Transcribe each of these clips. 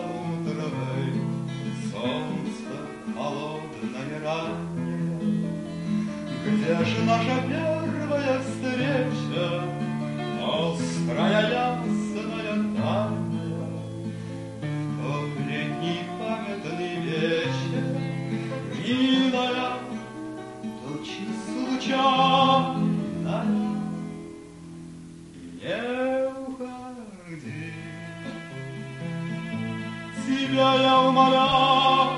утровой, солнце холодное раннее. Где ж наша первая встреча, острая, ясная, тайная? Тот летний памятный вечер, милая, тучи случайная. Не уходи, тебя я умоляю,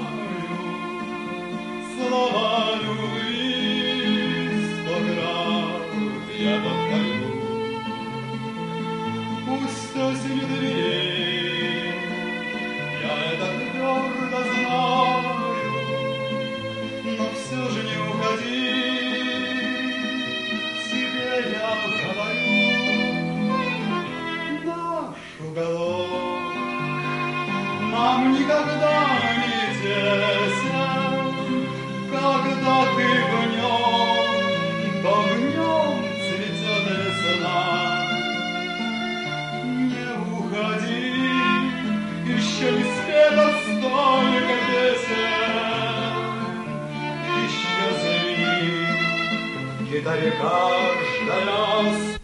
слова любви 100 раз я повторю. Пусть осенью дверей, я это твердо знаю, но все же не уходи, тебе я говорю. Наш уголок нам никогда не тесен, когда ты в нем, то в нем цветет весна. Не уходи, еще не спето столько песен, еще звенит в гитаре каждая